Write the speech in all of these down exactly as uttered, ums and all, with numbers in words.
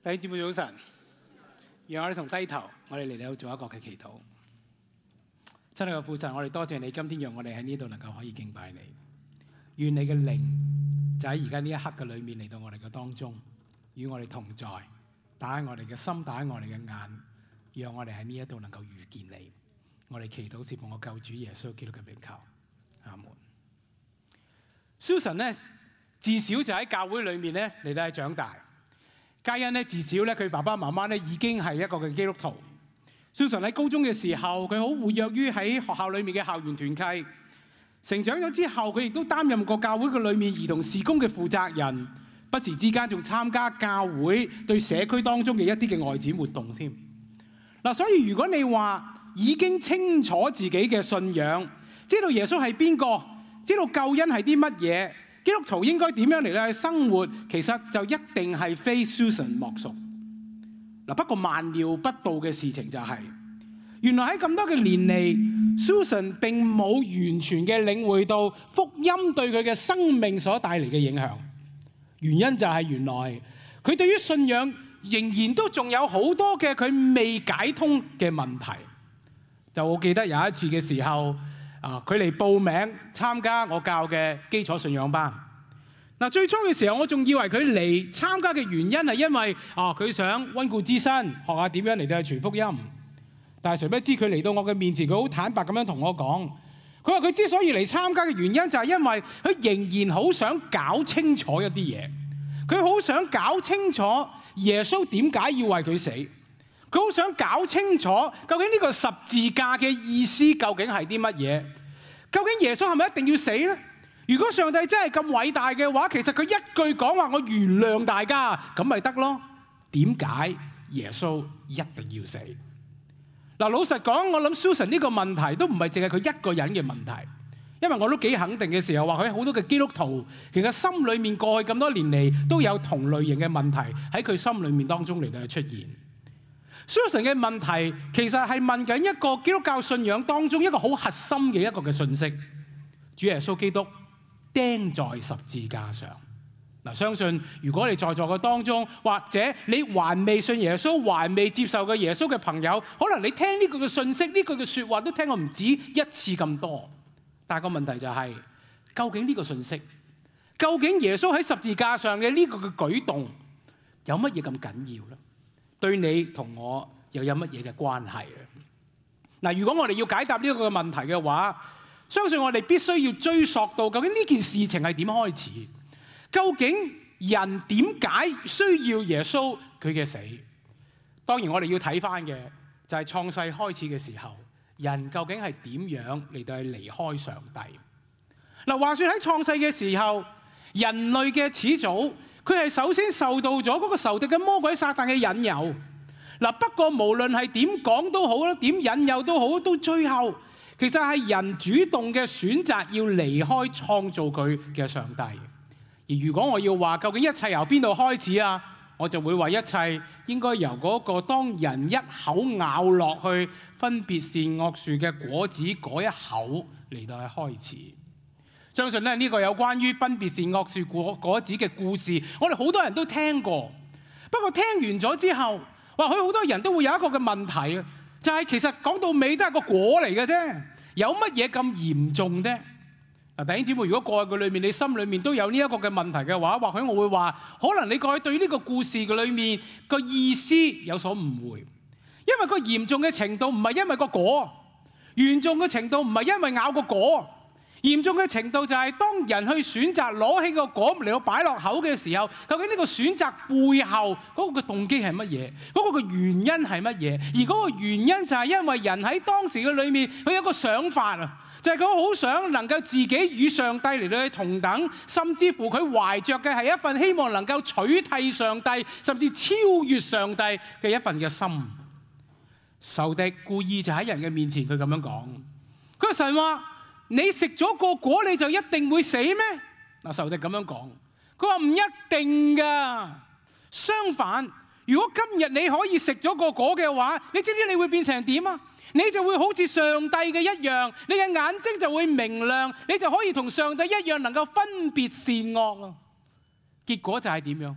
弟兄姊妹早晨，讓我哋同低頭，我哋嚟到做一個嘅祈禱。親愛嘅父神，我哋多謝你，今天讓我哋喺呢度能夠可以敬拜你。願你嘅靈就喺而家呢一刻嘅裏面嚟到我哋嘅當中，與我哋同在，打開我哋嘅心，打開我哋嘅眼，讓我哋喺呢一度能夠遇見你。我哋祈禱是奉我救主耶穌基督嘅名求，阿門。Susan 呢，自小就喺教會裏面咧嚟到係長大。嘉欣咧自小咧佢爸爸媽媽咧已經係一個嘅基督徒。Susan 喺高中嘅時候，佢好活躍於喺學校裏面嘅校園團契。成長咗之後，佢亦都擔任過教會嘅裏面兒童事工嘅負責人，不時之間仲參加教會對社區當中嘅一啲嘅外展活動添。嗱，所以如果你話已經清楚自己嘅信仰，知道耶穌係邊個，知道救恩係啲乜嘢，基督徒應該點樣嚟到去生活，其實就一定係非 Susan 莫屬。嗱，不過萬料不到嘅事情就係、是，原來喺咁多嘅年嚟 ，Susan 並冇完全嘅領會到福音對佢嘅生命所帶嚟嘅影響。原因就係原來佢對於信仰仍然都仲有好多嘅佢未解通嘅問題。就我記得有一次嘅時候，啊，佢嚟報名參加我教嘅基礎信仰班。嗱，最初嘅時候我仲以為佢嚟參加嘅原因係因為啊佢想溫故知新，學下點樣嚟到去傳福音。但係誰不知佢嚟到我嘅面前，佢好坦白咁樣同我講，佢話佢之所以嚟參加嘅原因就係因為佢仍然好想搞清楚一啲嘢，佢好想搞清楚耶穌點解要為佢死，佢好想搞清楚究竟呢個十字架嘅意思究竟係啲乜嘢，究竟耶穌係咪一定要死呢？如果上帝真係咁偉大嘅話，其實佢一句講話我原諒大家咁咪得咯？點解耶穌一定要死？嗱，老實講，我諗 Susan 呢個問題都唔係淨係佢一個人嘅問題，因為我都幾肯定嘅時候話佢好多嘅基督徒其實心裏面過去咁多年嚟都有同類型嘅問題喺佢心裏面當中嚟到出現。Susan 嘅問題其實係問緊一個基督教信仰當中一個好核心嘅一個嘅信息：主耶穌基督釘在十字架上。嗱，相信如果你在座嘅當中，或者你還未信耶穌、還未接受過耶穌嘅朋友，可能你聽呢句嘅信息、呢句嘅説話都聽過唔止一次咁多。但係個問題就係、是，究竟呢個信息，究竟耶穌喺十字架上嘅呢個嘅舉動，有乜嘢咁緊要咧？對你同我又有乜嘢嘅關係咧？嗱，如果我哋要解答呢個問題嘅話，相信我哋必須要追溯到究竟呢件事情係點開始？究竟人點解需要耶穌佢嘅死？當然我哋要睇返嘅就係創世開始嘅時候，人究竟係點樣嚟到去離開上帝？嗱，話說喺創世嘅時候，人類嘅始祖佢係首先受到咗嗰個仇敵嘅魔鬼撒旦嘅引誘。嗱，不過無論係點講都好啦，點引誘都好，到最後其實係人主動嘅選擇要離開創造佢嘅上帝。而如果我要話究竟一切由邊度開始啊，我就會話一切應該由嗰個當人一口咬落去分別善惡樹嘅果子嗰一口嚟到去開始。相信咧呢個有關於分別善惡樹果果子嘅故事，我哋好多人都聽過。不過聽完咗之後，或許好多人都會有一個嘅問題啊，就係其實講到尾都係個果嚟嘅啫，有乜嘢咁嚴重啫？嗱，弟兄姊妹，如果過去嘅裏面你心裏面都有呢一個嘅問題嘅話，或許我會話，可能你過去對呢個故事嘅裏面個意思有所誤會，因為個嚴重嘅程度唔係因為個果，嚴重嘅程度唔係因為咬個果，嚴重嘅程度就係當人去選擇攞起個果嚟到擺落口嘅時候，究竟呢個選擇背後嗰個嘅動機係乜嘢？嗰個嘅原因係乜嘢？而嗰個原因就係因為人喺當時嘅裏面，佢有個想法啊，就係佢好想能夠自己與上帝嚟到去同等，甚至乎佢懷着嘅係一份希望能夠取替上帝，甚至超越上帝嘅一份嘅心。仇敵故意就喺人嘅面前，佢咁樣講：佢話神話，你食咗個果你就一定會死咩？嗱，仇敵咁樣講，佢話唔一定㗎。相反，如果今日你可以食咗個果嘅話，你知唔知你會變成點啊？你就會好似上帝嘅一樣，你嘅眼睛就會明亮，你就可以同上帝一樣能夠分別善惡啊！結果就係點樣？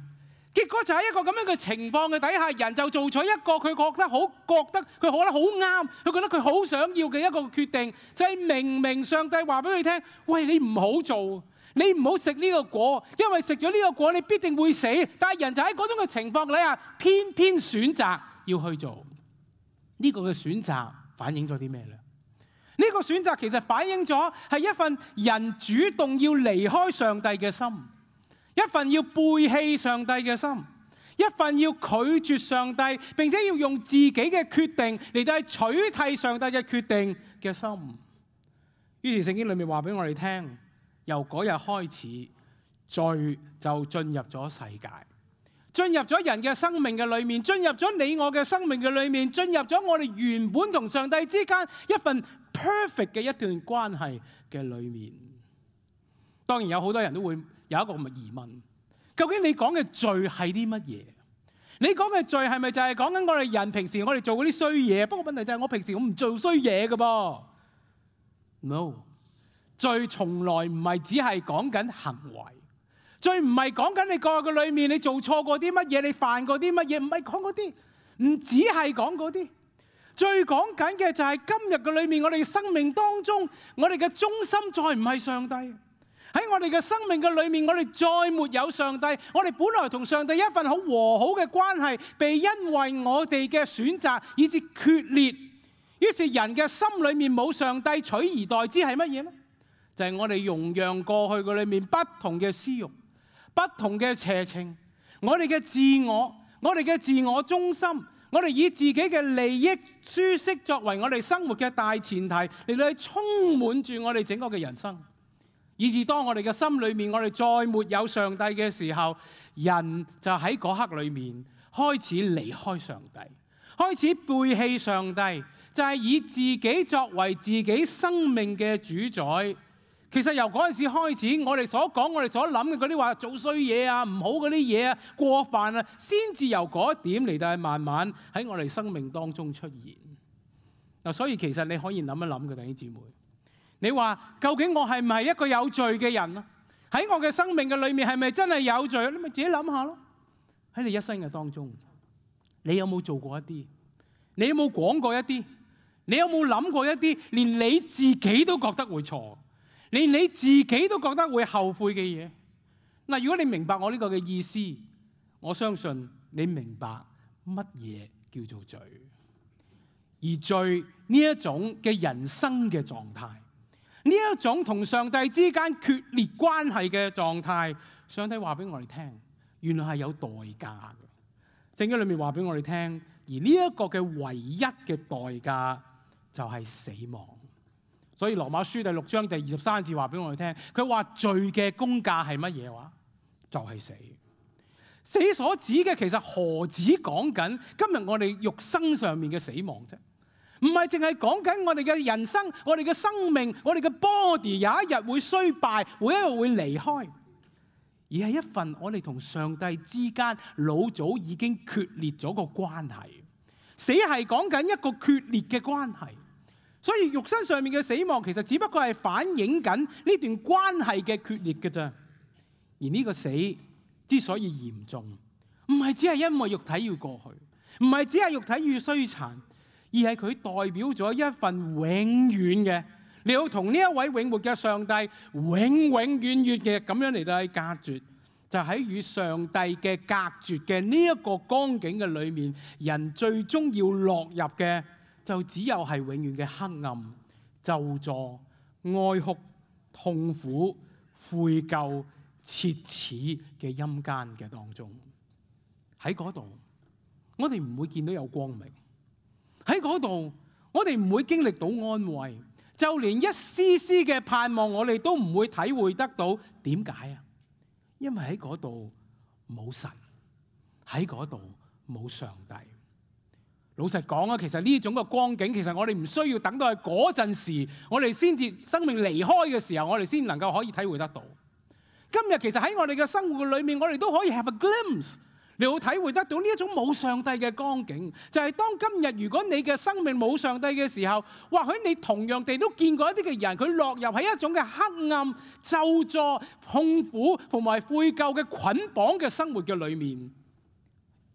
結果就喺一個咁樣嘅情況嘅底下，人就做咗一個佢覺得好覺得佢覺得好啱，佢覺得佢好想要嘅一個決定，就係明明上帝話俾佢聽：喂，你唔好做，你唔好食呢個果，因為食咗呢個果你必定會死。但係人就喺嗰種嘅情況底下，偏偏選擇要去做。呢個嘅選擇反映咗啲咩呢？呢個選擇其實反映咗係一份人主動要離開上帝嘅心，一份要背棄上帝嘅心，一份要拒絕上帝，並且要用自己嘅決定嚟到取替上帝嘅決定嘅心。於是聖經裏面話俾我哋聽，由嗰日開始，罪就進入咗世界，進入咗人嘅生命嘅裏面，進入咗你我嘅生命嘅裏面，進入咗我哋原本同上帝之間一份 perfect 嘅一段關係嘅裏面。當然有好多人都會有一個咁嘅疑問，究竟你講嘅罪係啲乜嘢？你講嘅罪係咪就係講緊我哋人平時我哋做嗰啲衰嘢？不過問題就係我平時我唔做衰嘢㗎噃。No， 罪從來唔係只係講緊行為，罪唔係講緊你過去嘅裏面你做錯過啲乜嘢，你犯過啲乜嘢，唔係講嗰啲，唔只係講嗰啲。最講緊嘅就係今日嘅裏面，我哋生命當中，我哋嘅中心再唔係上帝。喺我哋嘅生命嘅裏面，我哋再沒有上帝。我哋本來同上帝一份好和好嘅關係，被因為我哋嘅選擇以致決裂。於是人嘅心裏面冇上帝，取而代之係乜嘢呢？就係我哋容讓過去嘅裏面不同嘅私慾、不同嘅邪情，我哋嘅自我、我哋嘅自我中心，我哋以自己嘅利益、舒適作為我哋生活嘅大前提，嚟到去充滿住我哋整個嘅人生。以至當我哋嘅心裏面，我哋再沒有上帝嘅時候，人就喺嗰刻裏面開始離開上帝，開始背棄上帝，就係以自己作為自己生命嘅主宰。其實由嗰陣時開始，我哋所講、我哋所諗嘅嗰啲話做衰嘢啊、唔好嗰啲嘢啊、過犯啊，先至由嗰一點嚟到慢慢喺我哋生命當中出現。嗱，所以其實你可以諗一諗嘅，弟兄姊妹。你話究竟我係唔係一個有罪嘅人啊？喺我嘅生命嘅裏面係咪真係有罪？你咪自己諗下咯。喺你一生嘅當中，你有冇做過一啲？你有冇講過一啲？你有冇諗過一啲？連你自己都覺得會錯，連你自己都覺得會後悔嘅嘢。嗱，如果你明白我呢個嘅意思，我相信你明白乜嘢叫做罪。而罪呢一種嘅人生嘅狀態，呢一種同上帝之間決裂關係嘅狀態，上帝話俾我哋聽，原來係有代價嘅。聖經裏面話俾我哋聽，而呢一個嘅唯一嘅代價就係死亡。所以羅馬書第六章第二十三節話俾我哋聽，佢話罪嘅工價係乜嘢話？就係死。死所指嘅其實何止講緊今日我哋肉身上面嘅死亡啫？唔係淨係講緊我哋嘅人生，我哋嘅生命，我哋嘅 body 有一日會衰敗，會一日會離開，而係一份我哋同上帝之間老早已經決裂咗個關係。死係講緊一個決裂嘅關係，所以肉身上面嘅死亡其實只不過係反映緊呢段關係嘅決裂嘅啫。而呢個死之所以嚴重，唔係只係因為肉體要過去，唔係只係肉體要衰殘，而係佢代表咗一份永遠嘅，你要同呢一位永活嘅上帝永永遠遠嘅咁樣嚟到去隔絕，就喺與上帝嘅隔絕嘅呢一個光景嘅裏面，人最終要落入嘅就只有係永遠嘅黑暗、咒詛、哀哭、痛苦、悔疚、切齒嘅陰間嘅當中。喺嗰度，我哋唔會見到有光明。喺嗰度，我哋唔會經歷到安慰，就連一絲絲嘅盼望，我哋都唔會體會得到。點解啊？因為喺嗰度冇神，喺嗰度冇上帝。老實講啊，其實呢種嘅光景，其實我哋唔需要等到係嗰陣時，我哋先至生命離開嘅時候，我哋先能夠可以體會得到。今日其實喺我哋嘅生活裏面，我哋都可以 have a glimpse。你會體會得到呢一種冇上帝嘅光景，就係當今日如果你嘅生命冇上帝嘅時候，或許你同樣地都見過一啲嘅人，佢落入喺一種嘅黑暗、咒詛、痛苦同埋悔疚嘅捆綁嘅生活嘅裏面。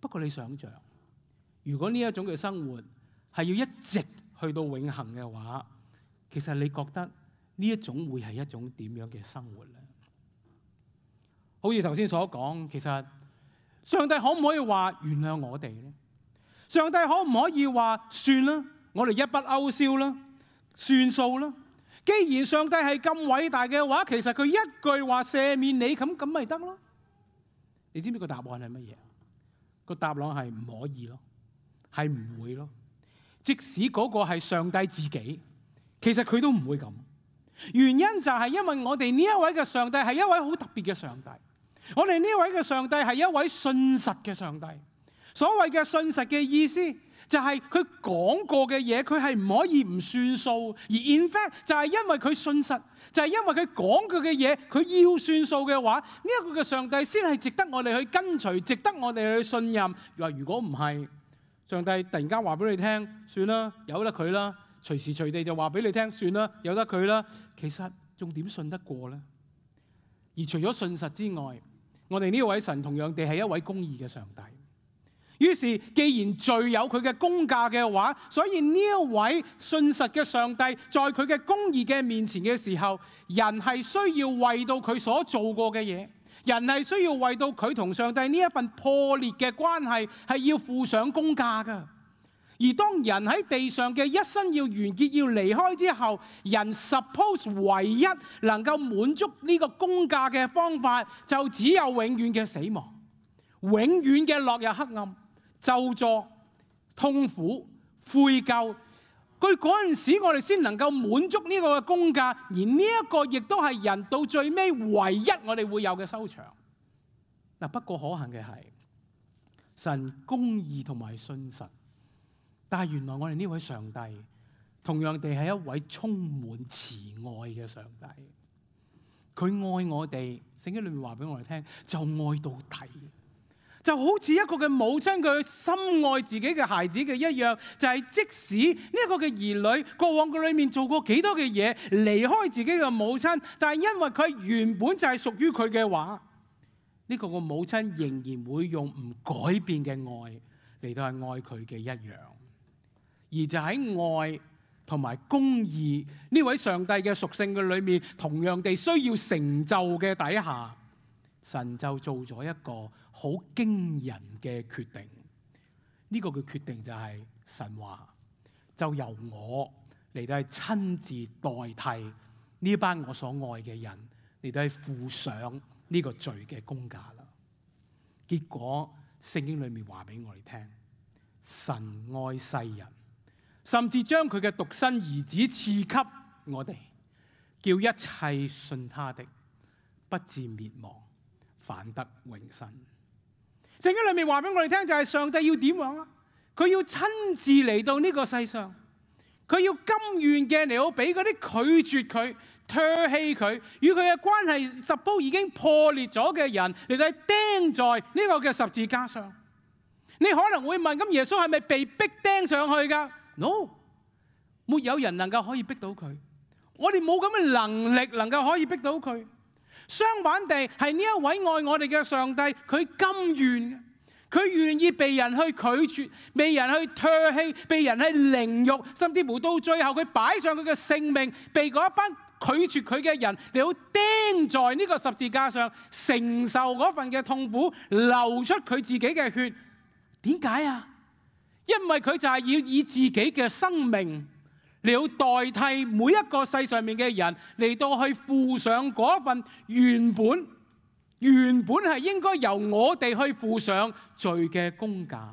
不過你想象，如果呢一種嘅生活係要一直去到永恆嘅話，其實你覺得呢一種會係一種點樣嘅生活咧？好似頭先所講，其實上帝可唔可以話原諒我哋咧？上帝可唔可以話算啦，我哋一筆勾銷啦，算數啦？既然上帝係咁偉大嘅話，其實佢一句話赦免你，咁咁咪得咯？你知唔知個答案係乜嘢？個答案係唔可以咯，係唔會咯。即使嗰個係上帝自己，其實佢都唔會咁。原因就係因為我哋呢一位嘅上帝係一位好特別嘅上帝。我哋呢位嘅上帝係一位信實嘅上帝。所謂嘅信實嘅意思，就係佢講過嘅嘢，佢係唔可以唔算數。而 in fact 就係因為佢信實，就係因為佢講佢嘅嘢，佢要算數嘅話，呢一個嘅上帝先係值得我哋去跟隨，值得我哋去信任。話如果唔係，上帝突然間話俾你聽，算啦，由得佢啦，隨時隨地就話俾你聽，算啦，由得佢啦。其實仲點信得過呢？而除咗信實之外，我哋呢位神同樣地係一位公義嘅上帝。於是，既然罪有佢嘅公價嘅話，所以呢一位信實嘅上帝，在佢嘅公義嘅面前嘅時候，人係需要為到佢所做過嘅嘢，人係需要為到佢同上帝呢一份破裂嘅關係，係要付上公價㗎。而當人喺地上嘅一生要完結、要離開之後，人 suppose 唯一能夠滿足呢個公價嘅方法，就只有永遠嘅死亡，永遠嘅落入黑暗、咒詛、痛苦、悔疚。佢嗰陣時，我哋先能夠滿足呢個嘅公價，而呢一個亦都係人到最尾唯一我哋會有嘅收場。嗱，不過可幸嘅係，神公義同埋信實。但係原來我哋呢位上帝同樣地係一位充滿慈愛嘅上帝，佢愛我哋，聖經裏面話俾我哋聽，就愛到底，就好似一個嘅母親佢深愛自己嘅孩子嘅一樣，就係、是、即使呢一個嘅兒女過往嘅裏面做過幾多嘅嘢，離開自己嘅母親，但係因為佢原本就係屬於佢嘅話，呢、這個個母親仍然會用唔改變嘅愛嚟到係愛佢嘅一樣。而就喺愛同埋公義呢位上帝嘅屬性嘅裏面，同樣地需要成就嘅底下，神就做咗一個好驚人嘅決定。呢個嘅決定就係神話，就由我嚟到係親自代替呢班我所愛嘅人嚟到係付上呢個罪嘅公價啦。結果聖經裏面話俾我哋聽，神愛世人，甚至將佢嘅獨生兒子賜給我哋，叫一切信他的不至滅亡，反得永生。聖經裏面話俾我哋聽，就係上帝要點樣啊？佢要親自嚟到呢個世上，佢要甘願嘅嚟到俾嗰啲拒絕佢、唾棄佢、與佢嘅關係 suppose 已經破裂咗嘅人嚟到釘在呢個嘅十字架上。你可能會問：咁耶穌係咪被逼釘上去㗎？No， 沒有人能夠可以逼到佢，我哋冇咁嘅能力能夠可以逼到佢。相反地，係呢一位愛我哋嘅上帝，佢甘願，佢願意被人去拒絕，被人去唾棄，被人去凌辱，甚至乎到最後佢擺上佢嘅性命，被嗰一班拒絕佢嘅人嚟到釘在呢個十字架上，承受嗰份嘅痛苦，流出佢自己嘅血。點解啊？因為佢就係要以自己嘅生命嚟到代替每一個世上面嘅人，嚟到去付上嗰份原本原本係應該由我哋去付上罪嘅公價。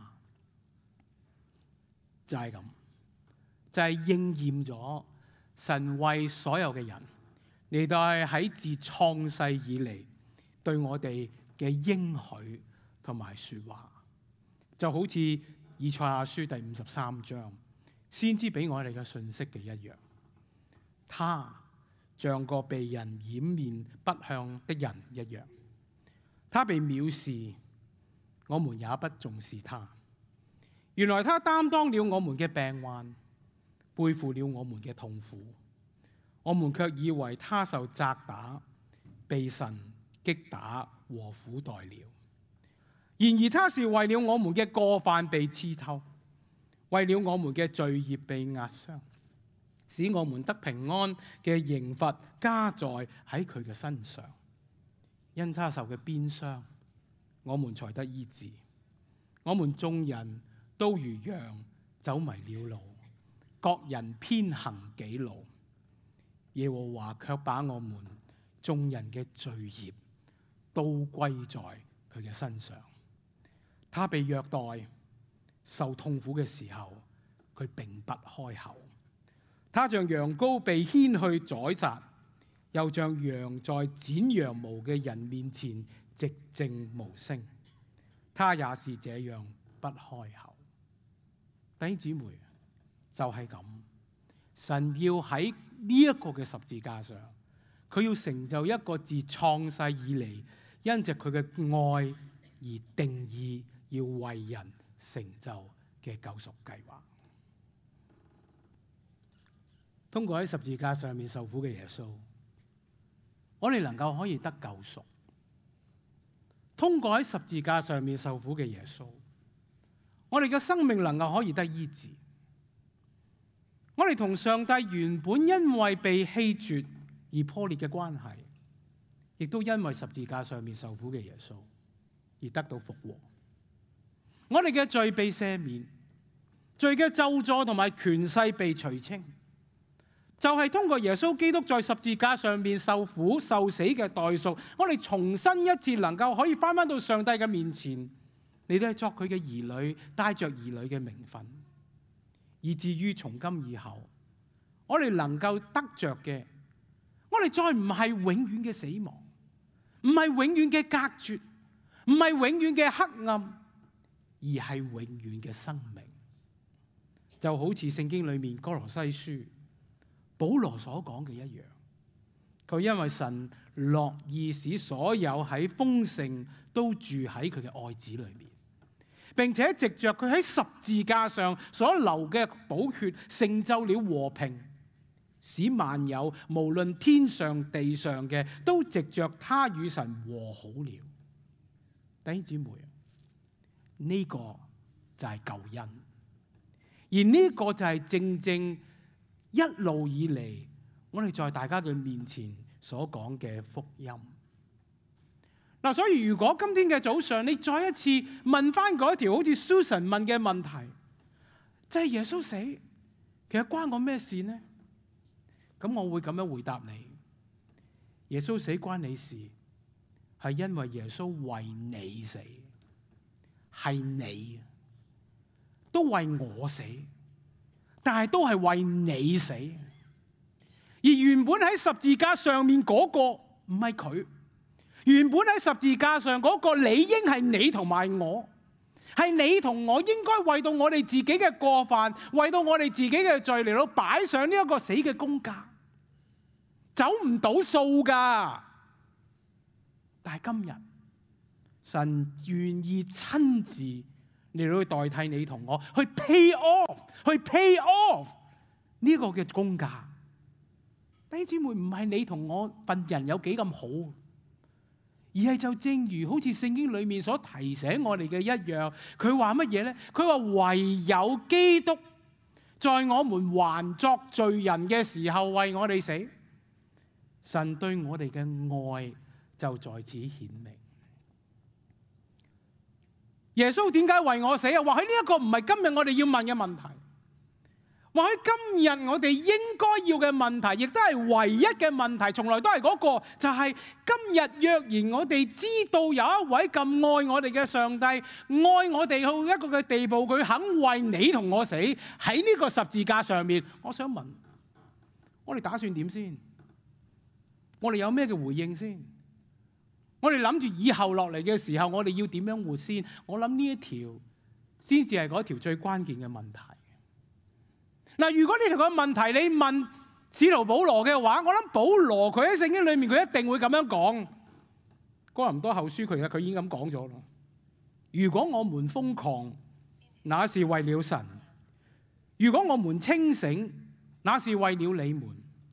就係咁，就係應驗咗神為所有嘅人嚟到係喺自創世以嚟對我哋嘅應許同埋說話。就好似以賽亞書第五十三章先知俾我哋嘅信息嘅一樣，他像個被人掩面不向的人一樣，他被藐視，我們也不重視他。原來他擔當了我們嘅病患，背負了我們嘅痛苦，我們卻以為他受責打，被神擊打和苦待了。 然而他是為了我們嘅過犯被刺透，為了我們嘅罪孽被壓傷，使我們得平安嘅刑罰加在喺佢嘅身上。因他受嘅鞭傷，我們才得醫治。我們眾人都如羊走迷了路，各人偏行己路。耶和華卻把我們眾人嘅罪孽都歸在佢嘅身上。他被虐待、受痛苦嘅時候，佢並不開口。他像羊羔被牽去宰殺，又像羊在剪羊毛嘅人面前寂靜無聲。他也是這樣不開口。弟兄姊妹，就係咁，神要喺呢一個嘅十字架上，佢要成就一個自創世以嚟因着佢嘅愛而定義要為人成就嘅救贖計劃。通過喺十字架上面受苦嘅耶穌，我哋能夠可以得救贖。通過喺十字架上面受苦嘅耶穌，我哋嘅生命能夠可以得醫治。我哋同上帝原本因為被棄絕而破裂嘅關係，亦都因為十字架上面受苦嘅耶穌而得到復和。我哋嘅罪被赦免，罪嘅咒詛同埋權勢被除清，就係通過耶穌基督在十字架上面受苦受死嘅代贖，我哋重新一次能夠可以翻返到上帝嘅面前，你都係作佢嘅兒女，帶着兒女嘅名分，以至於從今以後，我哋能夠得着嘅，我哋再唔係永遠嘅死亡，唔係永遠嘅隔絕，唔係永遠嘅黑暗，而係永遠嘅生命。就好似聖經裏面哥羅西書保羅所講嘅一樣，佢因為神樂意使所有喺豐盛都住喺佢嘅愛子裏面，並且藉着佢喺十字架上所流嘅寶血，成就了和平，使萬有無論天上地上嘅都藉着他與神和好了。弟兄姊妹，呢個就係救恩，而呢個就係正正一路以嚟我哋在大家嘅面前所講嘅福音。嗱，所以如果今天嘅早上你再一次問翻嗰一條好似 Susan 問嘅問題，就係耶穌死，其實關我咩事呢？咁我會咁樣回答你：耶穌死關你事，係因為耶穌為你死，係你都為我死，但係都係為你死。而原本喺十字架上面嗰個唔係佢。原本喺十字架上嗰個理應係你同埋我，係你同我應該為到我哋自己嘅過犯，為到我哋自己嘅罪嚟到擺上呢一個死嘅公價，走唔到數噶。但係今日神願意親自嚟到代替你同我去 pay off， 去 pay off 呢個嘅公價。弟兄姊妹，唔係你同我份人有幾咁好，而係就正如好似聖經裏面所提醒我哋嘅一樣，佢話乜嘢咧？佢話唯有基督在我們還作罪人嘅時候為我哋死，神對我哋嘅愛就在此顯明。耶穌點解為我死啊？或許呢一個唔係今日我哋要問嘅問題，或許今日我哋應該要嘅問題，亦都係唯一嘅問題，從來都係嗰個，就係今日若然我哋知道有一位咁愛我哋嘅上帝，愛我哋到一個嘅地步，佢肯為你同我死喺呢個十字架上面，我想問，我哋打算點先？我哋有咩嘅回應先？我哋諗住以後落嚟嘅時候，我哋要點樣活先？我諗呢一條先至係嗰條最關鍵嘅問題。嗱，如果呢條個問題你問使徒保羅嘅話，我諗保羅佢喺聖經裏面佢一定會咁樣講。哥林多後書佢佢已經咁講咗咯。如果我們瘋狂，那是為了神；如果我們清醒，那是為了你們；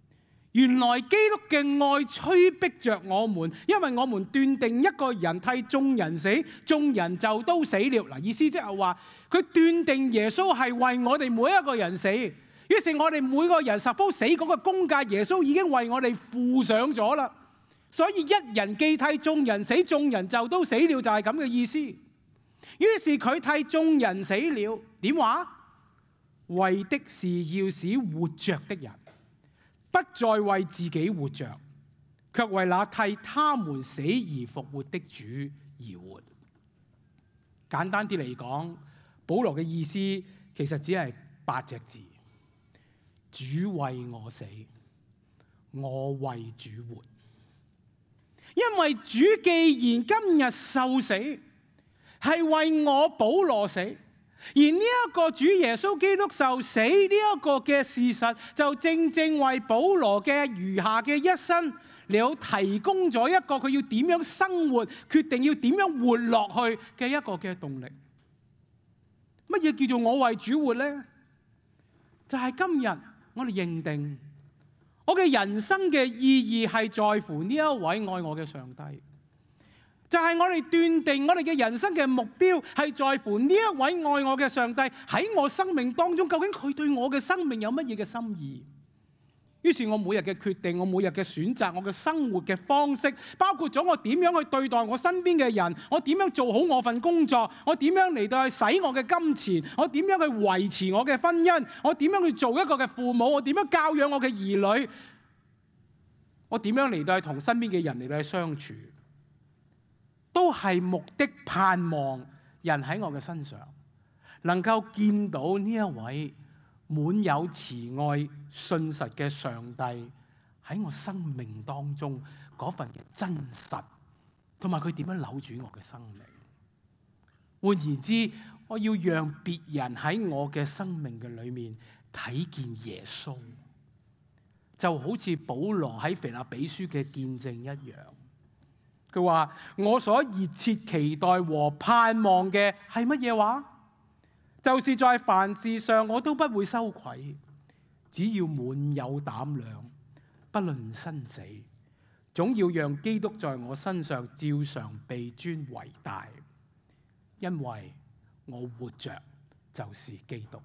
原來基督嘅愛催逼着我們，因為我們斷定一個人替眾人死，眾人就都死了。嗱，意思即係話佢斷定耶穌係為我哋每一個人死，於是我哋每個人 suppose 死嗰個公價，耶穌已經為我哋付上咗啦。所以一人既替眾人死，眾人就都死了，就係咁嘅意思。於是佢替眾人死了，點話？為的是要使活着的人不再為自己活着，卻為那替他們死而復活的主而活。簡單啲嚟講，保羅嘅意思其實只係八隻字：主為我死，我為主活。因為主既然今日受死，係為我保羅死，而呢一個主耶穌基督受死呢一個嘅事實，就正正為保羅嘅餘下嘅一生，嚟到提供咗一個佢要點樣生活、決定要點樣活落去嘅一個嘅動力。乜嘢叫做我為主活呢？就係今日我哋認定，我嘅人生嘅意義係在乎呢一位愛我嘅上帝。就係我哋斷定我哋嘅人生嘅目標係在乎呢一位愛我嘅上帝喺我生命當中，究竟佢對我嘅生命有乜嘢嘅心意？於是我每日嘅決定，我每日嘅選擇，我嘅生活嘅方式，包括咗我點樣去對待我身邊嘅人，我點樣做好我份工作，我點樣嚟到去使我嘅金錢，我點樣去維持我嘅婚姻，我點樣去做一個嘅父母，我點樣教養我嘅兒女，我點樣嚟到去同身邊嘅人嚟到去相處，都係目的盼望人喺我嘅身上能夠見到呢一位滿有慈愛信實嘅上帝喺我生命當中嗰份嘅真實，同埋佢點樣扭轉我嘅生命。換言之，我要讓別人喺我嘅生命嘅裏面睇見耶穌，就好似保羅喺腓立比書嘅見證一樣。佢話：我所熱切期待和盼望嘅係乜嘢話？就是在凡事上我都不會羞愧，只要滿有膽量，不論生死，總要讓基督在我身上照常被尊為大，因為我活着就是基督。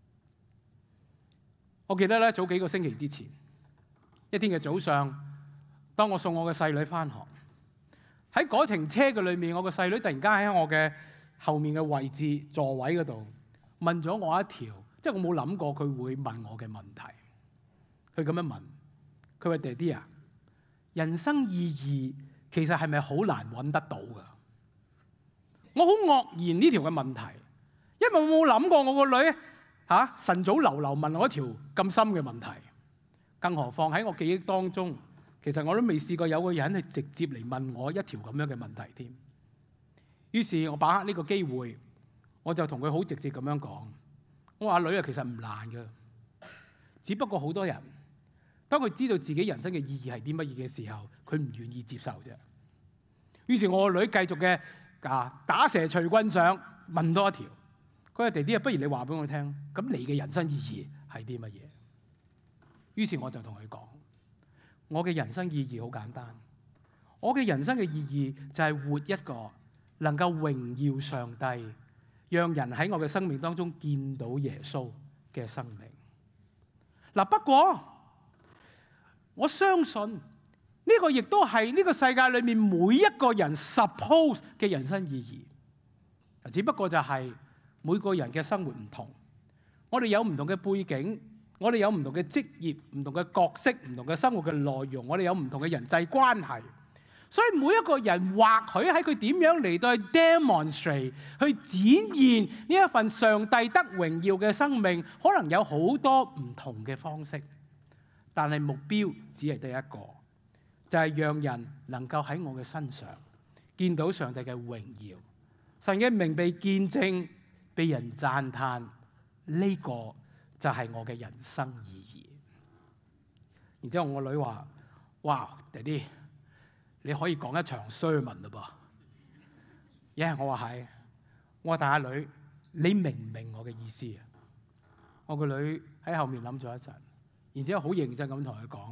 我記得咧，早幾個星期之前，一天嘅早上，當我送我嘅細女返學，喺嗰程車嘅裏面，我個細女突然間喺我嘅後面嘅位置座位嗰度問咗我一條，即係我冇諗過佢會問我嘅問題。佢咁樣問，佢話：爹哋啊，人生意義其實係咪好難揾得到㗎？我好愕然呢條嘅問題，因為我冇諗過我個女嚇晨早流流問我一條咁深嘅問題，更何況喺我記憶當中，其實我都未試過有個人係直接嚟問我一條咁樣嘅問題添。於是我把握呢個機會，我就同佢好直接咁樣講：我話女啊，其實唔難嘅，只不過好多人當佢知道自己人生嘅意義係啲乜嘢嘅時候，佢唔願意接受啫。於是我個女繼續嘅啊打蛇隨棍上，問多一條。佢話：弟弟啊，不如你話俾我聽，咁你嘅人生意義係啲乜嘢？於是我就同佢講：我嘅人生意義好簡單，我嘅人生嘅意義就係活一個能夠榮耀上帝，讓人喺我嘅生命當中見到耶穌嘅生命。嗱，不過我相信呢個亦都係呢個世界裏面每一個人 suppose 嘅人生意義。只不過就係每個人嘅生活唔同，我哋有唔同嘅背景，我哋有唔同嘅職業、唔同嘅角色、唔同嘅生活嘅內容，我哋有唔同嘅人際關係。所以每一個人或許喺佢點樣嚟到去 demonstrate 去展現呢一份上帝得榮耀嘅生命，可能有好多唔同嘅方式，但係目標只係得一個，就係讓人能夠喺我嘅身上見到上帝嘅榮耀，神嘅名被見證，被人讚嘆，呢個就係我嘅人生意義。然之後我女話：哇，爹哋，你可以講一場 sermon 嘞噃。因為我話係，我話大阿女，你明唔明我嘅意思啊？我個女喺後面諗咗一陣，然之後好認真咁同佢講：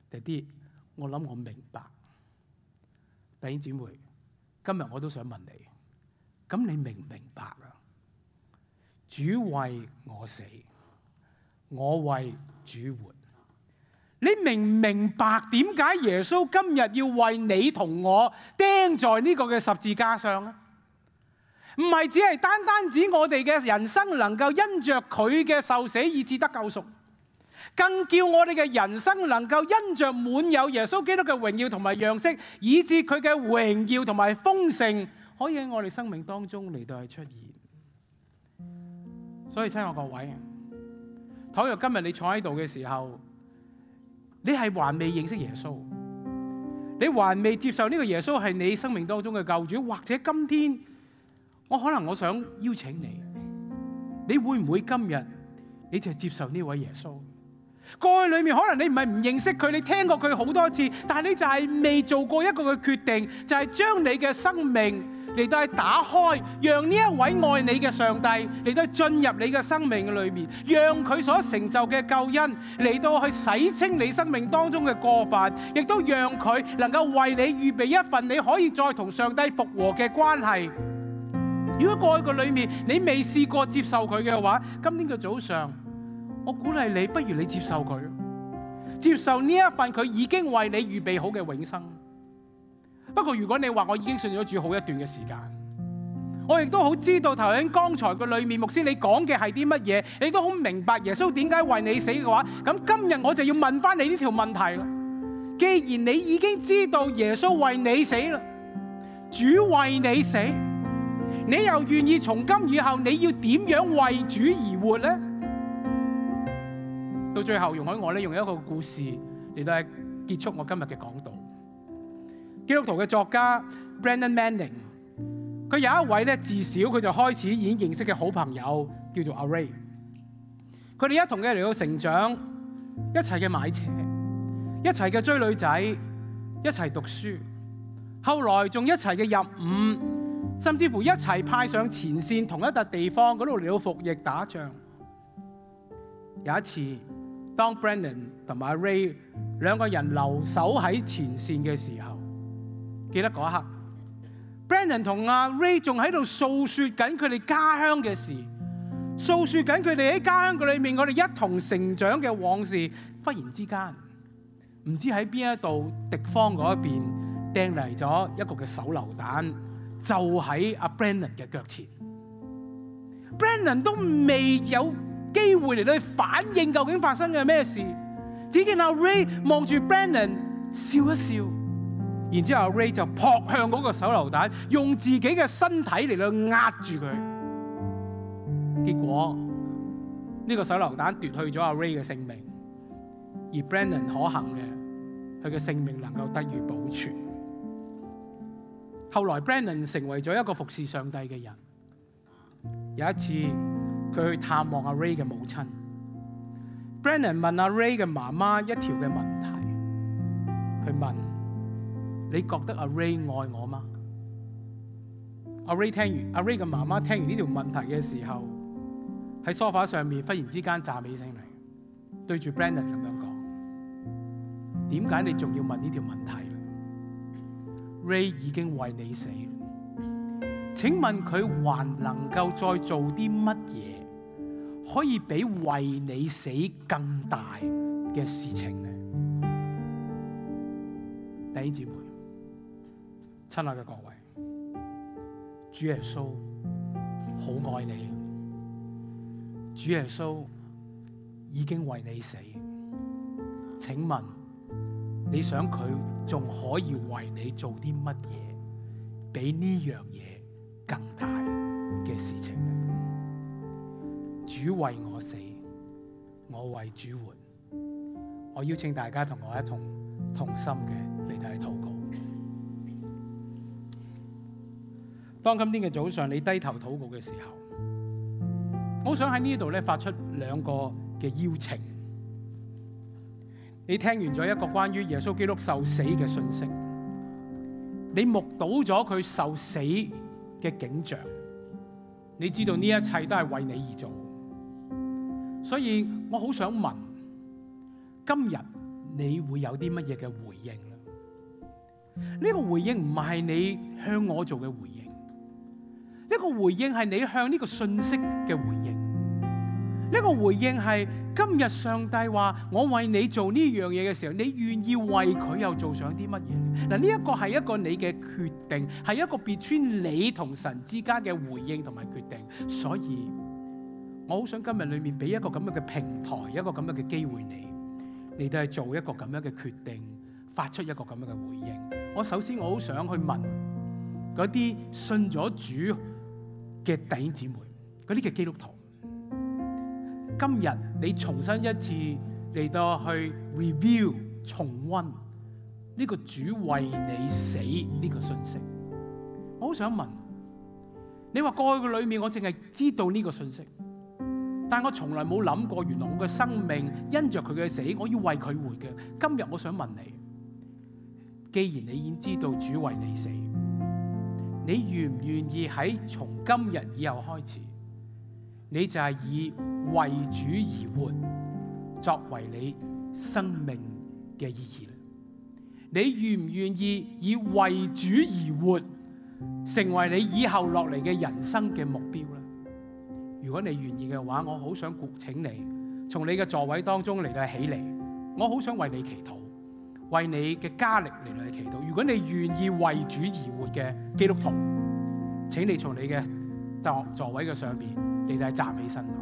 第啲，我諗我明白。弟兄姊妹，今日我都想問你，咁你明唔明白啊？主為我死，我為主活。你明唔明白點解耶穌今日要為你同我釘在呢個嘅十字架上咧？唔係只係單單指我哋嘅人生能夠因着佢嘅受死以致得救贖，更叫我哋嘅人生能夠因着滿有耶穌基督嘅榮耀同埋樣式，以致佢嘅榮耀同埋豐盛可以喺我哋生命當中嚟到去出現。所以親愛各位，倘若今日你坐喺度嘅時候，你係還未認識耶穌，你還未接受呢個耶穌係你生命當中嘅救主，或者今天我可能我想邀請你，你會唔會今日你就接受呢位耶穌？過去裏面可能你唔係唔認識佢，你聽過佢好多次，但係你就係未做過一個嘅決定，就係將你嘅生命嚟到去打開，讓呢一位愛你嘅上帝嚟到進入你嘅生命裏面，讓佢所成就嘅救恩嚟到去洗清你生命當中嘅過犯，亦都讓佢能夠為你預備一份你可以再同上帝復和嘅關係。如果過去嘅裏面你未試過接受佢嘅話，今天嘅早上我鼓勵你，不如你接受佢，接受呢一份佢已經為你預備好嘅永生。不過如果你話我已經信咗主好一段嘅時間，我亦都好知道頭先剛才嘅裏面牧師你講嘅係啲乜嘢，你都好明白耶穌點解為你死嘅話，咁今日我就要問翻你呢條問題啦。既然你已經知道耶穌為你死啦，主為你死，你又願意從今以後你要點樣為主而活呢？到最後容許我咧用一個故事嚟到結束我今日嘅講道。基督徒嘅作家 Brennan Manning， 佢有一位咧自小佢就開始已經認識嘅好朋友叫做阿 Ray， 佢哋一同嘅嚟到成長，一齊嘅買車，一齊嘅追女仔，一齊讀書，後來仲一齊嘅入伍，甚至乎一齊派上前線同一笪地方嗰度嚟到服役打仗。有一次，當 Brennan 同埋阿 Ray 兩個人留守喺前線嘅時候，記得嗰一刻 Brennan 同阿 Ray 仲喺度訴說緊佢哋家鄉嘅事，訴說緊佢哋喺家鄉嘅裏面我哋一同成長嘅往事。忽然之間，唔知喺邊一度敵方嗰一邊掟嚟咗一個嘅手榴彈，就喺阿 Brennan 嘅腳前。Brennan 都未有機會嚟到反應究竟發生嘅咩事，只見阿 Ray 望住 Brennan 笑一笑，然之後阿 Ray 就撲向嗰個手榴彈，用自己嘅身體嚟到壓住佢。結果呢個手榴彈奪去咗阿 Ray 嘅性命，而 Brennan 可幸嘅，佢嘅性命能夠得以保存。後來 Brennan 成為咗一個服侍上帝嘅人。有一次，佢去探望阿 Ray 嘅母親 ，Brennan 問阿 Ray 嘅媽媽一條嘅問題。佢問：你覺得阿 Ray 愛我嗎？阿 Ray 聽完，阿 Ray 嘅媽媽聽完呢條問題嘅時候，喺梳化上面忽然之間站起身嚟，對住 Brennan 咁樣講：點解你仲要問呢條問題 ？Ray 已經為你死。請問佢還能夠再做啲乜嘢，可以比為你死更大嘅事情呢？弟兄姊妹，親愛嘅各位，主耶穌好愛你，主耶穌已經為你死。請問你想佢仲可以為你做啲乜嘢，比呢樣嘢更大嘅事情呢？主為我死，我為主活。我邀請大家同我一同同心嘅嚟到去禱告。當今天嘅早上你低頭禱告嘅時候，我想喺呢度咧發出兩個嘅邀請。你聽完咗一個關於耶穌基督受死嘅信息，你目睹咗佢受死嘅景象，你知道呢一切都係為你而做，所以我好想問：今日你會有啲乜嘢嘅回應咧？呢個回應唔係你向我做嘅回應，呢個回應係你向呢個信息嘅回應。呢個回應係今日上帝話我為你做呢樣嘢嘅時候，你願意為佢又做上啲乜嘢？嗱，呢一個係一個你嘅決定，係一個between你同神之間嘅回應同埋決定。所以我好想今日裏面俾一個咁樣嘅平台，一個咁樣嘅機會你，你都係做一個咁樣嘅決定，發出一個咁樣嘅回應。我首先我好想去問嗰啲信咗主嘅弟兄姊妹，嗰啲嘅基督徒，今日你重新一次嚟到去 review 重溫呢個主為你死呢個信息，我好想問你話過去嘅裏面我淨係知道呢個信息，但我從來冇諗過原來我嘅生命因着佢嘅死我要為佢活嘅。今日我想問你，既然你已經知道主為你死，你願唔願意喺從今日以後開始，你就係以為主而活作為你生命嘅意義咧？你願唔願意以為主而活成為你以後落嚟嘅人生嘅目標咧？如果你願意嘅話，我好想鼓請你從你嘅座位當中嚟到起嚟，我好想為你祈禱，為你嘅加力嚟到祈禱。如果你願意為主而活嘅基督徒，請你從你嘅座座位嘅上邊嚟到站起身來。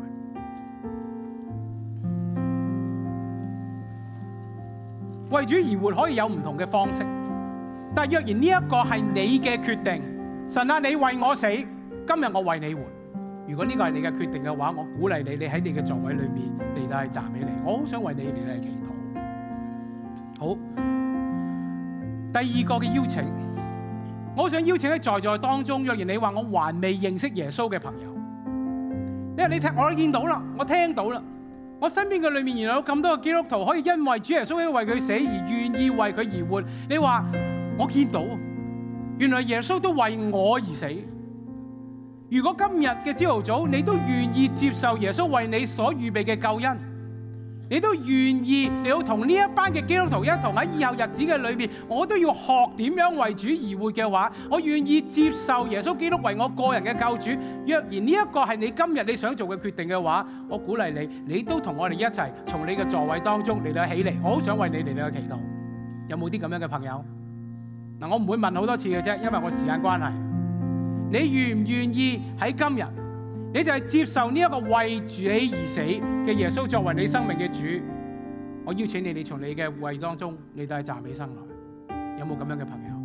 為主而活可以有唔同嘅方式，但若然呢一個係你嘅決定，神啊，你為我死，今日我為你活。如果呢個係你嘅決定嘅話，我鼓勵你，你喺你嘅座位裏面嚟到站起嚟。我好想為你嚟到祈禱。好，第二個嘅邀請，我好想邀請喺在座當中，若然你話我還未認識耶穌嘅朋友，因為你聽我都見到啦，我聽到啦。我身邊嘅裏面原來有咁多嘅基督徒可以因為主耶穌為佢死而願意為佢而活。你話我見到，原來耶穌都為我而死。如果今日嘅朝頭早你都願意接受耶穌為你所預備嘅救恩，你都願意你要同呢一班嘅基督徒一同喺以後日子嘅裏面，我都要學點樣為主而活嘅話，我願意接受耶穌基督為我個人嘅救主。若然呢一個係你今日你想做嘅決定嘅話，我鼓勵你，你都同我哋一齊從你嘅座位當中嚟到起嚟。我好想為你哋嚟到祈禱。有冇啲咁樣嘅朋友？嗱，我唔會問好多次嘅啫，因為我時間關係。你願唔願意喺今日，你就係接受呢一個為住你而死嘅耶穌作為你生命嘅主？我邀請你，你從你嘅位當中，你都係站起身來。有冇咁樣嘅朋友？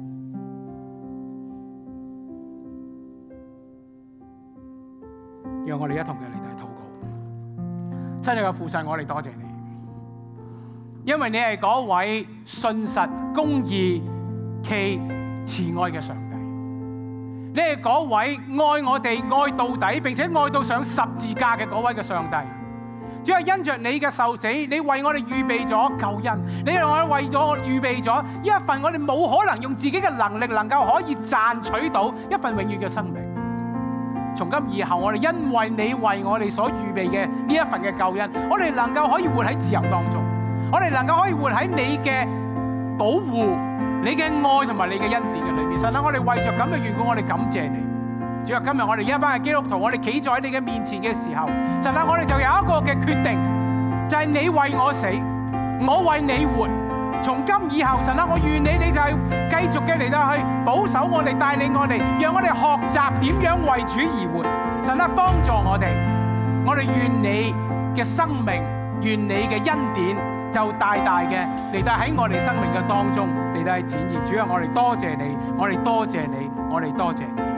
讓我哋一同嘅嚟到禱告。親愛嘅父神，我哋多謝你，因為你係嗰位信實、公義、其慈愛嘅上帝。你係嗰位愛我哋愛到底，並且愛到上十字架嘅嗰位嘅上帝。主係因着你嘅受死，你為我哋預備咗救恩，你讓我哋為咗預備咗一份我哋冇可能用自己嘅能力能夠可以賺取到一份永遠嘅生命。從今以後，我哋因為你為我哋所預備嘅呢一份嘅救恩，我哋能夠可以活喺自由當中，我哋能夠可以活喺你嘅保護、你嘅愛同埋你嘅恩典嘅裏面。神啊，我哋為着咁嘅緣故，我哋感謝你。主啊，今日我哋一班嘅基督徒，我哋企在你嘅面前嘅時候，神啊，我哋就有一個嘅決定，就係你為我死，我為你活。從今以後，神啊，我願你，你就係繼續嘅嚟到去保守我哋，帶領我哋，讓我哋學習點樣為主而活。神啊，幫助我哋，我哋願你嘅生命，願你嘅恩典就大大嘅嚟到喺我哋生命嘅當中嚟到去展現。主啊，我哋多謝你，我哋多謝你，我哋多謝你。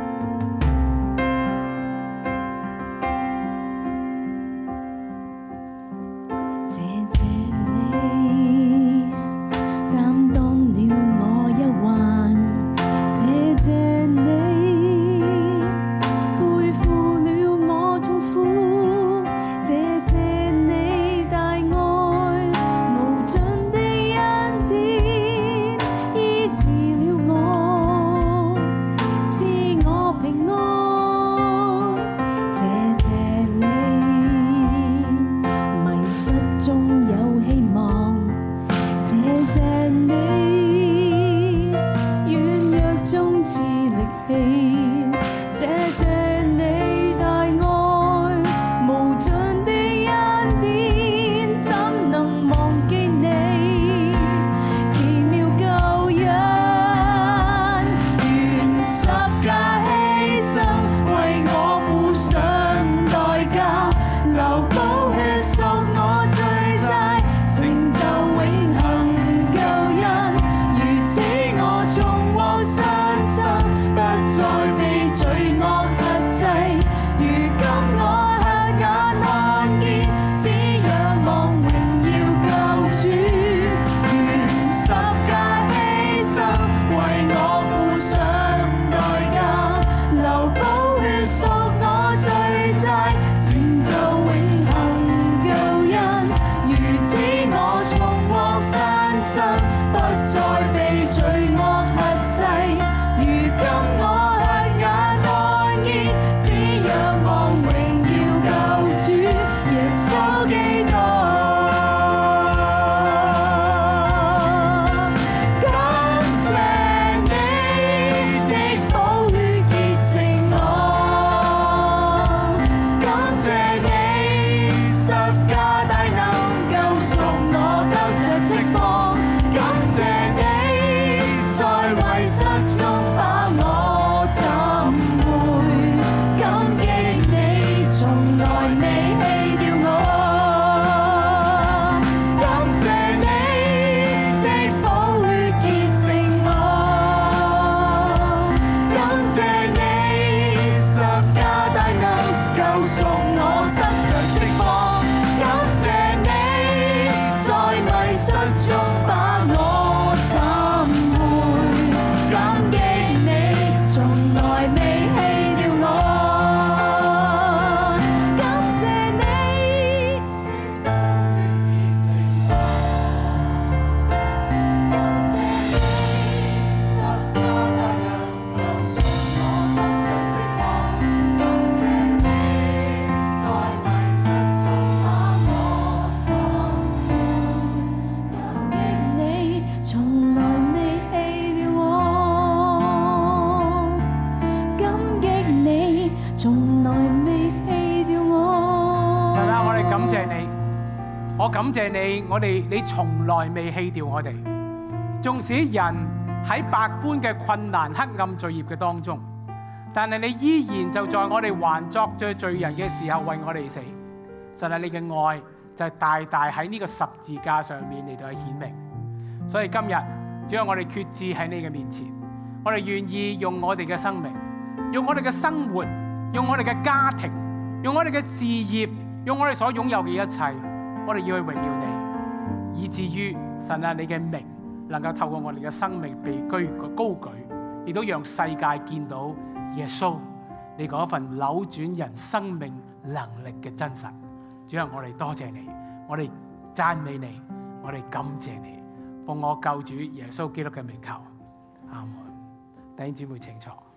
賜了我，賜我。 我得着釋放。感謝你，在迷失中把我尋回。感激你，從來未棄掉我。感謝你，感謝你，十架大能救贖我得着釋放。感謝你，在迷失中把我尋回。感激你，從來未棄掉我。感激你，從來未棄掉我。 神啊，我哋感謝你，我感謝你，我哋你從來未棄掉我哋。縱使人喺百般嘅困難、黑暗、罪孽嘅當中，但係你依然就在我哋還作罪罪人嘅時候為我哋死。神啊，你嘅愛就係大大喺呢個十字架上面嚟到去顯明。所以今日只要我哋決志喺你嘅面前，我哋願意用我哋嘅生命，用我哋嘅生活，用我哋嘅家庭，用我哋嘅事業，用我哋所擁有嘅一切，我哋要去榮耀你，以至於神啊，你嘅名能夠透過我哋嘅生命被居高舉，亦都讓世界見到耶穌你嗰份扭轉人生命能力嘅真實。主啊，我哋多謝你，我哋讚美你，我哋感謝你，奉我救主耶穌基督嘅名求，阿門。弟兄姊妹請坐。